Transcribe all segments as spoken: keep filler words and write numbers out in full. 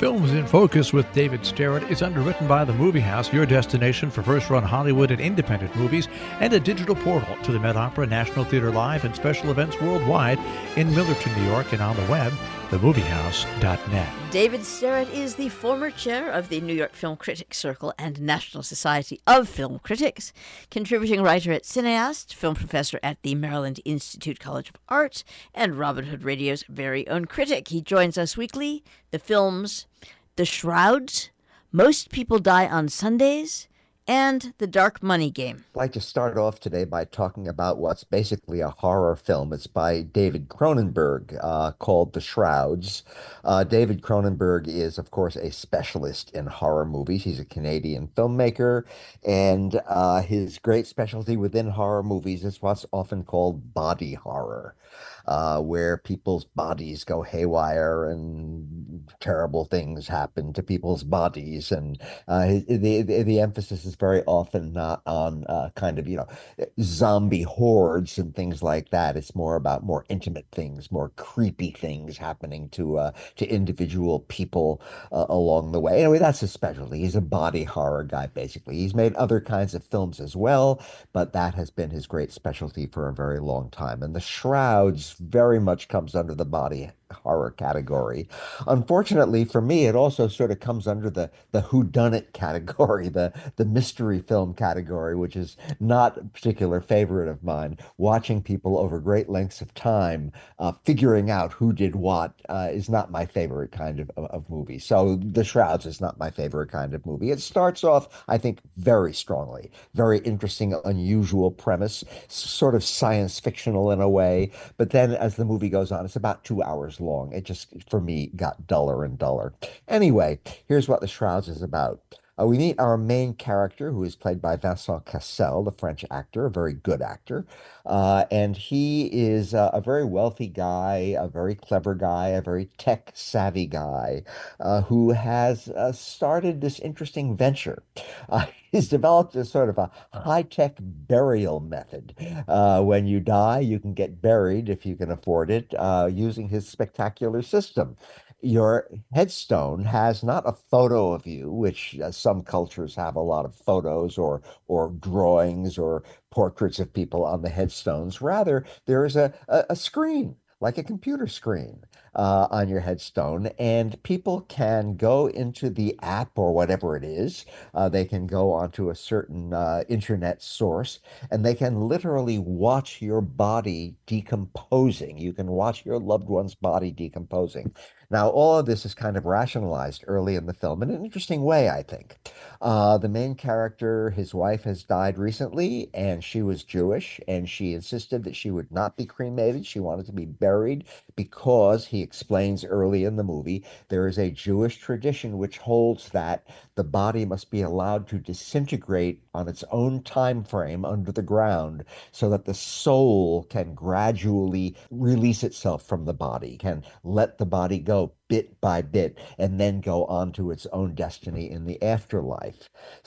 Films in Focus with David Starrett is underwritten by The Movie House, your destination for first-run Hollywood and independent movies, and a digital portal to the Met Opera, National Theater Live, and special events worldwide in Millerton, New York, and on the web, the movie house dot net. David Starrett is the former chair of the New York Film Critics Circle and National Society of Film Critics, contributing writer at Cineast, film professor at the Maryland Institute College of Art, and Robin Hood Radio's very own critic. He joins us weekly. The films The Shrouds, Most People Die on Sundays, and The Dark Money Game. I'd like to start off today by talking about what's basically a horror film. It's by David Cronenberg, uh, called The Shrouds. Uh, David Cronenberg is, of course, a specialist in horror movies. He's a Canadian filmmaker, and uh, his great specialty within horror movies is what's often called body horror. Uh, where people's bodies go haywire and terrible things happen to people's bodies. And uh, the, the the emphasis is very often not on uh, kind of, you know, zombie hordes and things like that. It's more about more intimate things, more creepy things happening to uh, to individual people uh, along the way. Anyway, that's his specialty. He's a body horror guy, basically. He's made other kinds of films as well, but that has been his great specialty for a very long time. And The Shrouds very much comes under the body horror category. Unfortunately for me, it also sort of comes under the the whodunit category, the the mystery film category, which is not a particular favorite of mine. Watching people over great lengths of time uh, figuring out who did what uh, is not my favorite kind of, of, of movie. So The Shrouds is not my favorite kind of movie. It starts off, I think, very strongly, very interesting, unusual premise, sort of science fictional in a way. But then as the movie goes on, it's about two hours long. It just, for me, got duller and duller. Anyway, here's what The Shrouds is about. Uh, we meet our main character, who is played by Vincent Cassel, the French actor, a very good actor. Uh, and he is uh, a very wealthy guy, a very clever guy, a very tech-savvy guy, uh, who has uh, started this interesting venture. Uh, he's developed a sort of a high-tech burial method. Uh, when you die, you can get buried, if you can afford it, uh, using his spectacular system. Your headstone has not a photo of you, which uh, some cultures have a lot of photos or or drawings or portraits of people on the headstones. Rather, there is a, a, a screen, like a computer screen, uh, on your headstone, and people can go into the app or whatever it is. Uh, they can go onto a certain uh, internet source, and they can literally watch your body decomposing. You can watch your loved one's body decomposing. Now, all of this is kind of rationalized early in the film in an interesting way, I think. Uh, the main character, his wife has died recently, and she was Jewish, and she insisted that she would not be cremated. She wanted to be buried because, he explains early in the movie, there is a Jewish tradition which holds that the body must be allowed to disintegrate on its own time frame under the ground so that the soul can gradually release itself from the body, can let the body go bit by bit, and then go on to its own destiny in the afterlife.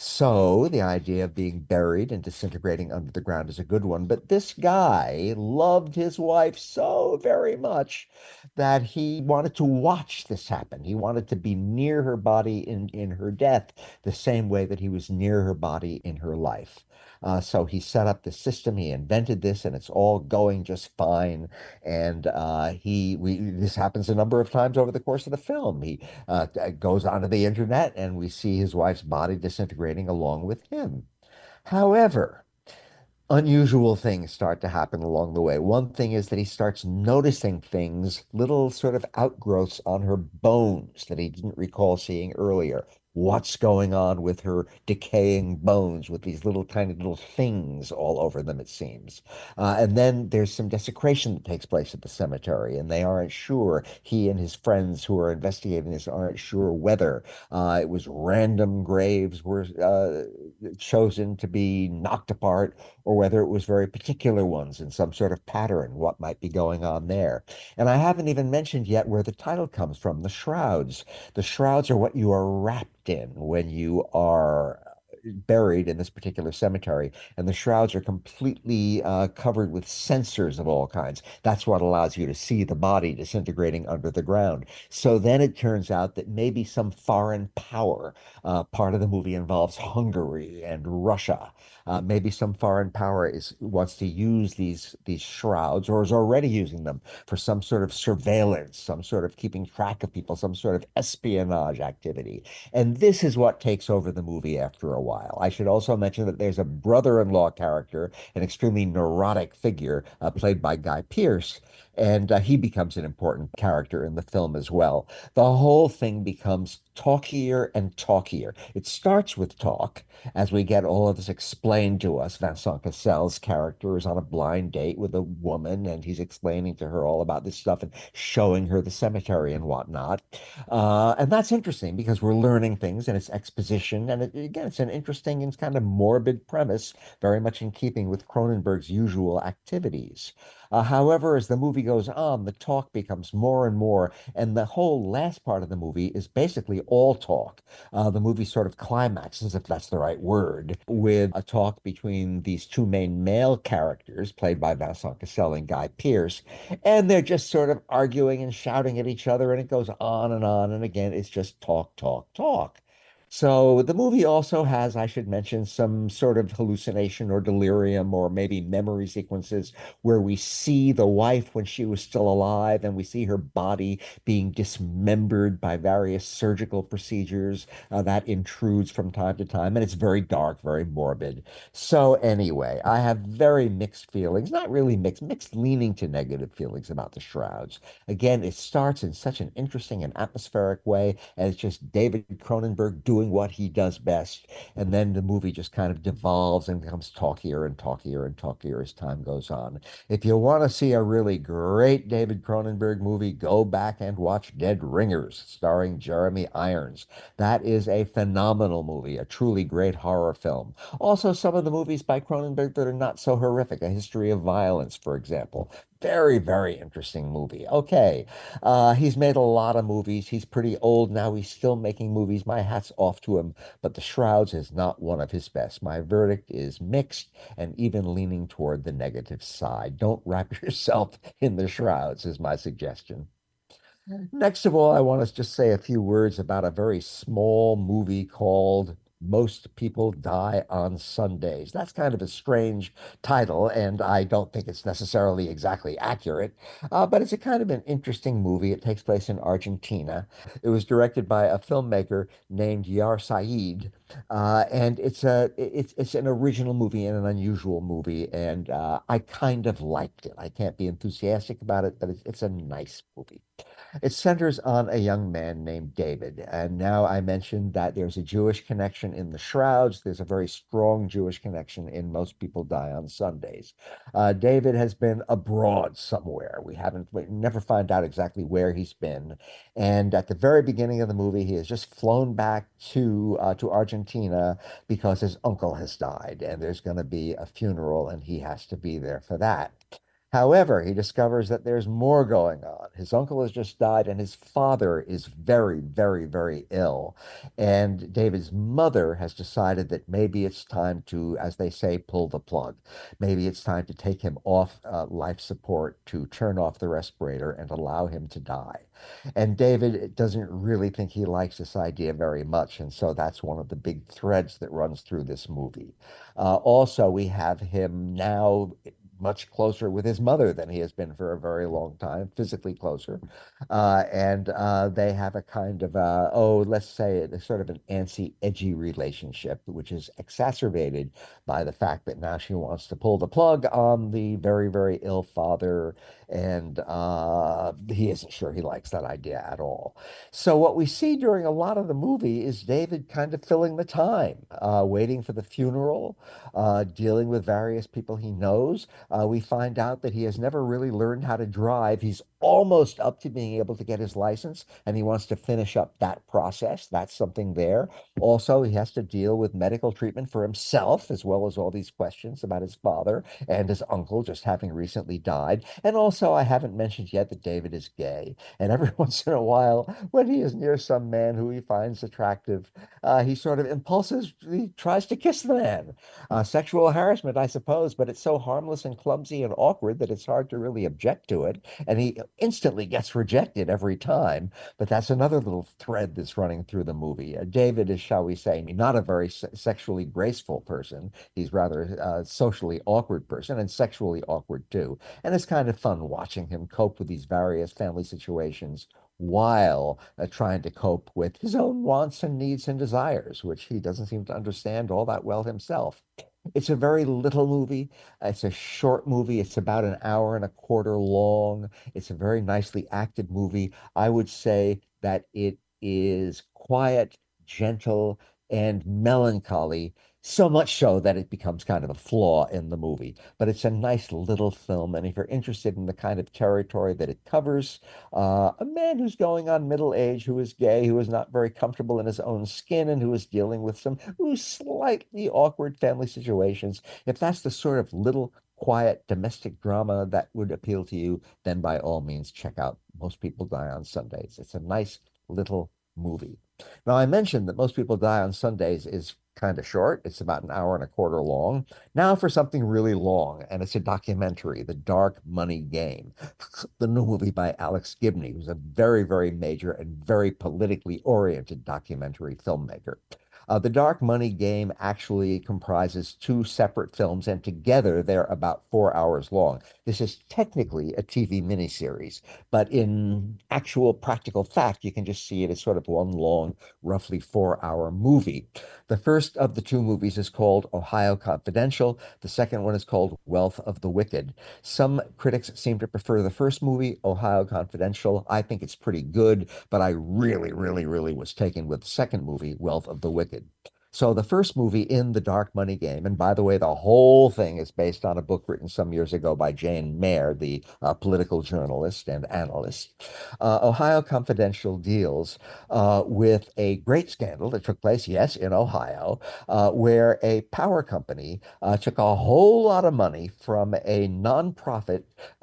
So the idea of being buried and disintegrating under the ground is a good one. But this guy loved his wife so very much that he wanted to watch this happen. He wanted to be near her body in, in her death, the same way that he was near her body in her life. Uh, so he set up the system, he invented this, and it's all going just fine. And uh, he, we, this happens a number of times over the course of the film. He uh, goes onto the internet, and we see his wife's body disintegrating along with him. However, unusual things start to happen along the way. One thing is that he starts noticing things, little sort of outgrowths on her bones that he didn't recall seeing earlier. What's going on with her decaying bones with these little tiny little things all over them, it seems. Uh, and then there's some desecration that takes place at the cemetery, and they aren't sure. He and his friends who are investigating this aren't sure whether uh, it was random graves were uh, chosen to be knocked apart, or whether it was very particular ones in some sort of pattern, what might be going on there. And I haven't even mentioned yet where the title comes from, The Shrouds. The shrouds are what you are wrapped in when you are buried in this particular cemetery, and the shrouds are completely uh, covered with sensors of all kinds. That's what allows you to see the body disintegrating under the ground. So then it turns out that maybe some foreign power, uh, part of the movie involves Hungary and Russia. Uh, maybe some foreign power is wants to use these these shrouds or is already using them for some sort of surveillance, some sort of keeping track of people, some sort of espionage activity. And this is what takes over the movie after a while. I should also mention that there's a brother-in-law character, an extremely neurotic figure, uh, played by Guy Pearce, and uh, he becomes an important character in the film as well. The whole thing becomes talkier and talkier. It starts with talk as we get all of this explained to us. Vincent Cassel's character is on a blind date with a woman, and he's explaining to her all about this stuff and showing her the cemetery and whatnot. Uh, and that's interesting because we're learning things and it's exposition. And it, again, it's an interesting and kind of morbid premise, very much in keeping with Cronenberg's usual activities. Uh, however, as the movie goes on, the talk becomes more and more, and the whole last part of the movie is basically all talk. Uh, the movie sort of climaxes, if that's the right word, with a talk between these two main male characters, played by Vincent Cassel and Guy Pearce, and they're just sort of arguing and shouting at each other, and it goes on and on, and again, it's just talk, talk, talk. So the movie also has, I should mention, some sort of hallucination or delirium or maybe memory sequences where we see the wife when she was still alive and we see her body being dismembered by various surgical procedures. Uh, that intrudes from time to time, and it's very dark, very morbid. So anyway, I have very mixed feelings, not really mixed, mixed leaning to negative feelings about The Shrouds. Again, it starts in such an interesting and atmospheric way, and it's just David Cronenberg doing what he does best. And then the movie just kind of devolves and becomes talkier and talkier and talkier as time goes on. If you want to see a really great David Cronenberg movie, go back and watch Dead Ringers, starring Jeremy Irons. That is a phenomenal movie, a truly great horror film. Also, some of the movies by Cronenberg that are not so horrific, A History of Violence, for example. Very, very interesting movie. Okay. Uh, he's made a lot of movies. He's pretty old now. He's still making movies. My hat's off to him. But The Shrouds is not one of his best. My verdict is mixed and even leaning toward the negative side. Don't wrap yourself in the shrouds, is my suggestion. Next of all, I want to just say a few words about a very small movie called Most People Die on Sundays. That's kind of a strange title, and I don't think it's necessarily exactly accurate, uh, but it's a kind of an interesting movie. It takes place in Argentina. It was directed by a filmmaker named Yar Said, uh, and it's a it's it's an original movie and an unusual movie, and uh, I kind of liked it. I can't be enthusiastic about it, but it's, it's a nice movie. It centers on a young man named David. And now I mentioned that there's a Jewish connection in The Shrouds. There's a very strong Jewish connection in Most People Die on Sundays. Uh, David has been abroad somewhere. We haven't, we never find out exactly where he's been. And at the very beginning of the movie, he has just flown back to uh, to Argentina because his uncle has died, and there's going to be a funeral, and he has to be there for that. However, he discovers that there's more going on. His uncle has just died, and his father is very, very, very ill. And David's mother has decided that maybe it's time to, as they say, pull the plug. Maybe it's time to take him off uh, life support, to turn off the respirator and allow him to die. And David doesn't really think he likes this idea very much. And so that's one of the big threads that runs through this movie. Uh, also, we have him now much closer with his mother than he has been for a very long time, physically closer. Uh, and uh, they have a kind of, a, oh, let's say it, sort of an antsy, edgy relationship, which is exacerbated by the fact that now she wants to pull the plug on the very, very ill father. And uh, he isn't sure he likes that idea at all. So what we see during a lot of the movie is David kind of filling the time, uh, waiting for the funeral, uh, dealing with various people he knows, Uh, we find out that he has never really learned how to drive. He's almost up to being able to get his license, and he wants to finish up that process. That's something there. Also, he has to deal with medical treatment for himself, as well as all these questions about his father and his uncle just having recently died. And also, I haven't mentioned yet that David is gay. And every once in a while, when he is near some man who he finds attractive, uh, he sort of impulsively tries to kiss the man. Uh, sexual harassment, I suppose, but it's so harmless and clumsy and awkward that it's hard to really object to it. And he instantly gets rejected every time. But that's another little thread that's running through the movie. Uh, David is, shall we say, not a very se sexually graceful person. He's rather a socially awkward person and sexually awkward too. And it's kind of fun watching him cope with these various family situations while uh, trying to cope with his own wants and needs and desires, which he doesn't seem to understand all that well himself. It's a very little movie. It's a short movie. It's about an hour and a quarter long. It's a very nicely acted movie. I would say that it is quiet, gentle, and melancholy, so much so that it becomes kind of a flaw in the movie. But it's a nice little film. And if you're interested in the kind of territory that it covers, uh, a man who's going on middle age, who is gay, who is not very comfortable in his own skin, and who is dealing with some ooh, slightly awkward family situations. If that's the sort of little quiet domestic drama that would appeal to you, then by all means check out Most People Die on Sundays. It's a nice little movie. Now, I mentioned that Most People Die on Sundays is kind of short. It's about an hour and a quarter long. Now for something really long, and it's a documentary, The Dark Money Game, the new movie by Alex Gibney, who's a very, very major and very politically oriented documentary filmmaker. Uh, The Dark Money Game actually comprises two separate films, and together they're about four hours long. This is technically a T V miniseries, but in actual practical fact, you can just see it as sort of one long, roughly four-hour movie. The first of the two movies is called Ohio Confidential. The second one is called Wealth of the Wicked. Some critics seem to prefer the first movie, Ohio Confidential. I think it's pretty good, but I really, really, really was taken with the second movie, Wealth of the Wicked. So the first movie in The Dark Money Game, and by the way, the whole thing is based on a book written some years ago by Jane Mayer, the uh, political journalist and analyst. Uh, Ohio Confidential deals uh, with a great scandal that took place, yes, in Ohio, uh, where a power company uh, took a whole lot of money from a nonprofit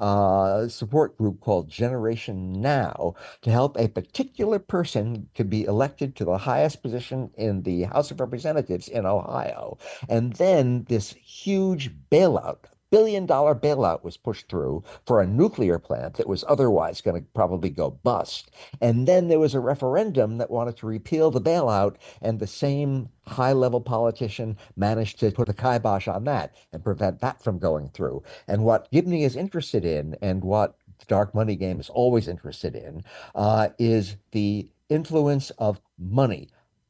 uh, support group called Generation Now to help a particular person to be elected to the highest position in the House of Representatives in Ohio. And then this huge bailout, billion dollar bailout was pushed through for a nuclear plant that was otherwise going to probably go bust. And then there was a referendum that wanted to repeal the bailout, and the same high level politician managed to put a kibosh on that and prevent that from going through. And what Gibney is interested in, and what the Dark Money Game is always interested in, uh, is the influence of money,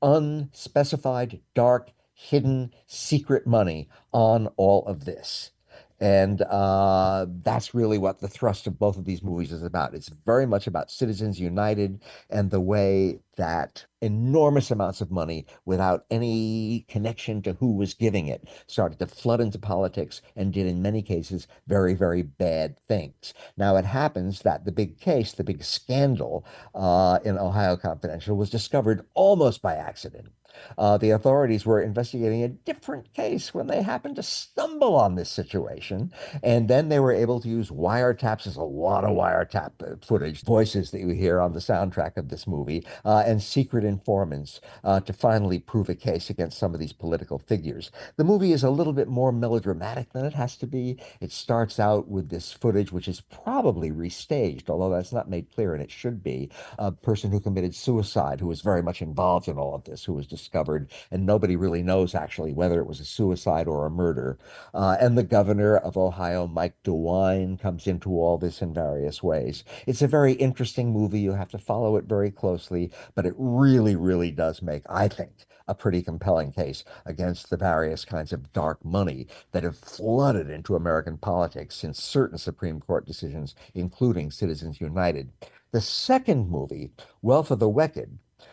unspecified, dark, hidden, secret money on all of this. And uh, that's really what the thrust of both of these movies is about. It's very much about Citizens United and the way that enormous amounts of money, without any connection to who was giving it, started to flood into politics and did, in many cases, very, very bad things. Now, it happens that the big case, the big scandal uh, in Ohio Confidential was discovered almost by accident. Uh, the authorities were investigating a different case when they happened to stumble on this situation. And then they were able to use wiretaps. There's a lot of wiretap footage, voices that you hear on the soundtrack of this movie, uh, and secret informants uh, to finally prove a case against some of these political figures. The movie is a little bit more melodramatic than it has to be. It starts out with this footage, which is probably restaged, although that's not made clear, and it should be. A person who committed suicide, who was very much involved in all of this, who was discovered, and nobody really knows actually whether it was a suicide or a murder. Uh, and the governor of Ohio, Mike DeWine, comes into all this in various ways. It's a very interesting movie. You have to follow it very closely, but it really, really does make, I think, a pretty compelling case against the various kinds of dark money that have flooded into American politics since certain Supreme Court decisions, including Citizens United. The second movie, Wealth of the Wicked,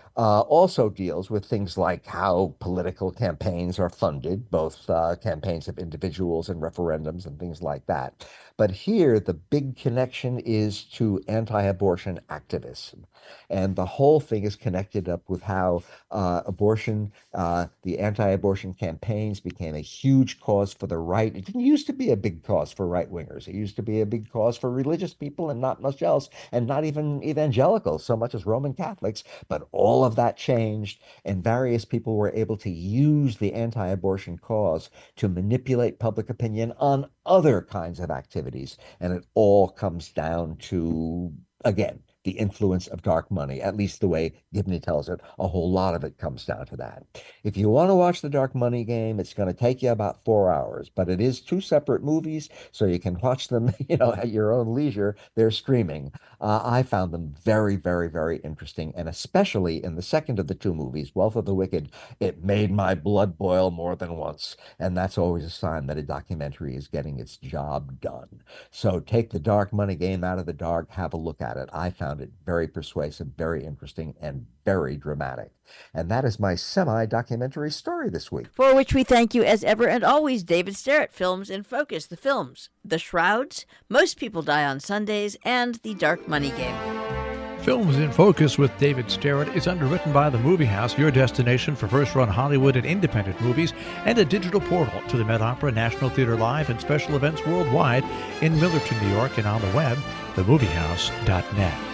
uh, also deals with things like how political campaigns are funded, both uh, campaigns of individuals and referendums and things like that. But here, the big connection is to anti-abortion activism. And the whole thing is connected up with how uh, abortion, uh, the anti-abortion campaigns became a huge cause for the right. It didn't used to be a big cause for right-wingers. It used to be a big cause for religious people and not much else, and not even evangelicals so much as Roman Catholics. But all of that changed, and various people were able to use the anti-abortion cause to manipulate public opinion on other kinds of activities. And it all comes down to, again, the influence of dark money, at least the way Gibney tells it. A whole lot of it comes down to that. If you want to watch the Dark Money Game, it's going to take you about four hours, but it is two separate movies, so you can watch them, you know, at your own leisure. They're streaming. Uh, I found them very, very, very interesting, and especially in the second of the two movies, Wealth of the Wicked, it made my blood boil more than once, and that's always a sign that a documentary is getting its job done. So take the Dark Money Game out of the dark, have a look at it. I found it very persuasive, very interesting, and very dramatic. And that is my semi-documentary story this week. For which we thank you as ever and always, David Sterrett. Films in Focus, the films, The Shrouds, Most People Die on Sundays, and The Dark Money Game. Films in Focus with David Sterrett is underwritten by the Movie House, your destination for first-run Hollywood and independent movies, and a digital portal to the Met Opera, National Theater Live, and special events worldwide in Millerton, New York, and on the web, the movie house dot net.